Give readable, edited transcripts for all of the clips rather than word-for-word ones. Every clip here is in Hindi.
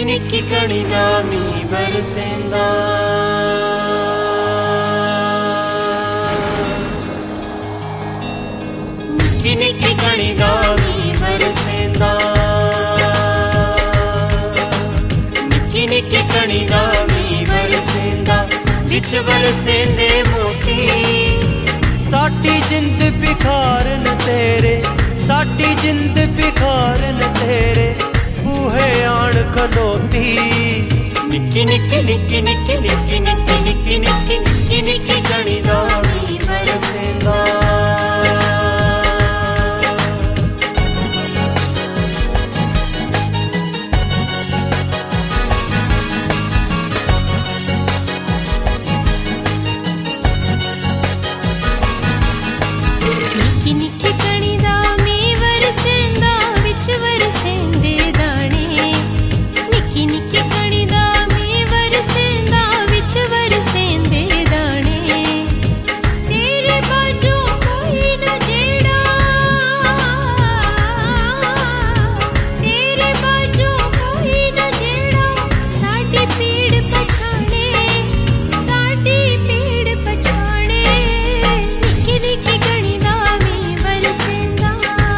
निक्की कणी दा मीं बरसेंदा। निक्की निक्की कणी दा मीं बरसेंदा। निक्की निक्की कणी दा मीं बरसेंदा। विच बरसेंदे मोती साडी जिंद बिखारन तेरे, साडी जिंद बिखारन तेरे बूहे आण खलोती। निक्की निक्की निक्की निक्की निक्की निक्की निक्की निक्की निक्की निक्की कणी दा मीं बरसेंदा। निक्की निक्की कणी दा मीं बरसेंदा। विच बरसेंदे दाणे। निक्की निक्की कणी दा मीं बरसेंदा। विच बरसेंदे दाणे। तेरे बाजू कोई न जेड़ा, तेरे बाजू कोई न जेड़ा साडी पीड़ पछाणे, साडी पीड़ पछाणे। निक्की निक्की कणी दा मीं बरसेंदा।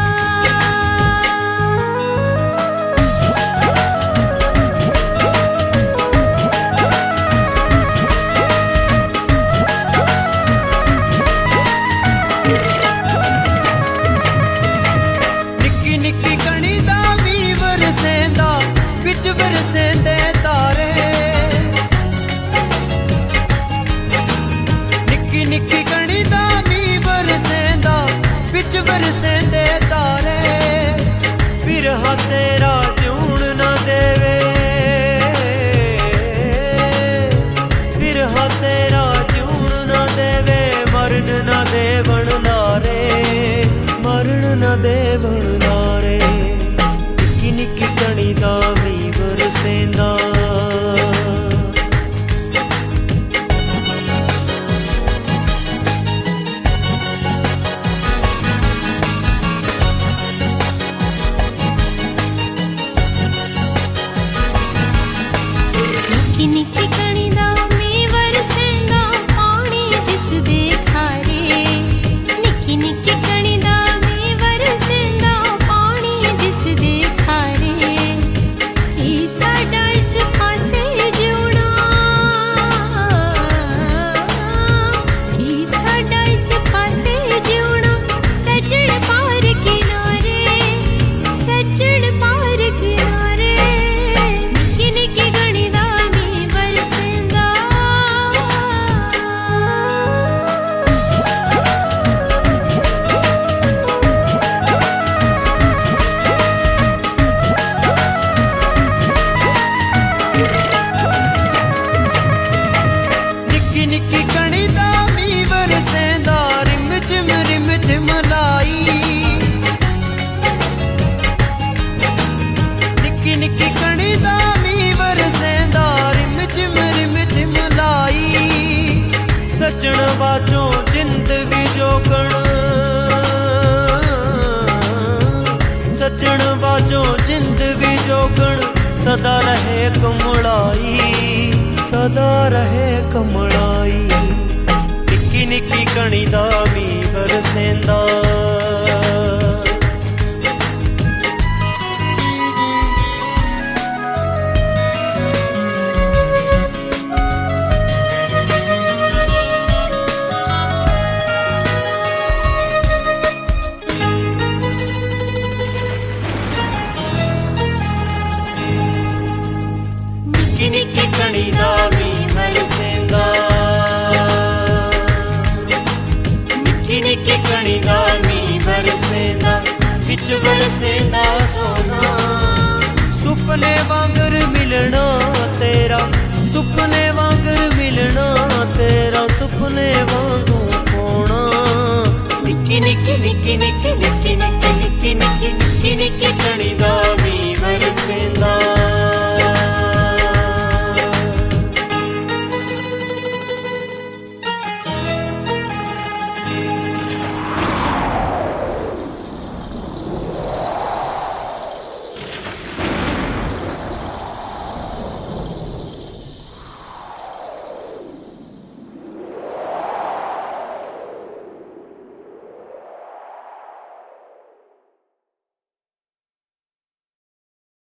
निक्की निक्की कणी दा मीं बरसेंदा। विच बरसेंदे तारे। निक्की निक्की कणी दा मीं बरसेंदा। विच बरसेंदे तारे। बिरहा तेरा जून ना देवे, बिरहा तेरा जून ना देवे। मरण ना देवण नारे, मरण ना देवण नारे। निक्की निक्की कणी दा मीं बरसेंदा। निक्की निक्की कणी दा मीं बरसेंदा। पानी जिस दे खारे। निक्की निक्की कणी दा मीं बरसेंदा। पानी जिस दे खारे। की साडा इस पासे जिउणा, की साडा इस पासे जिउणा। सज्जण पार किनारे, सज्जण पार किनारे। निक्की निक्की कणी दा मीं बरसेंदा। निक्की निक्की कणी दा मीं बरसेंदा। रिम झिम लाई। निक्की निक्की कणी दा मीं बरसेंदा। रिम झिम लाई। सज्जण बाजों जिंद भी जोगण, सज्जण बाजों जिंद भी जोगण। सदा रहे कमड़ाई, सदा रहे कमड़ाई। निक्की निक्की कणी दा मीं बरसेंदा। निक्की निक्की कणी दा मीं बरसेंदा। निक्की निक्की कणी दा मीं बरसेंदा। विच बरसेंदा सोना। सुपने वांगर मिलना तेरा, सुपने वांगर मिलना तेरा। सुपने वांगू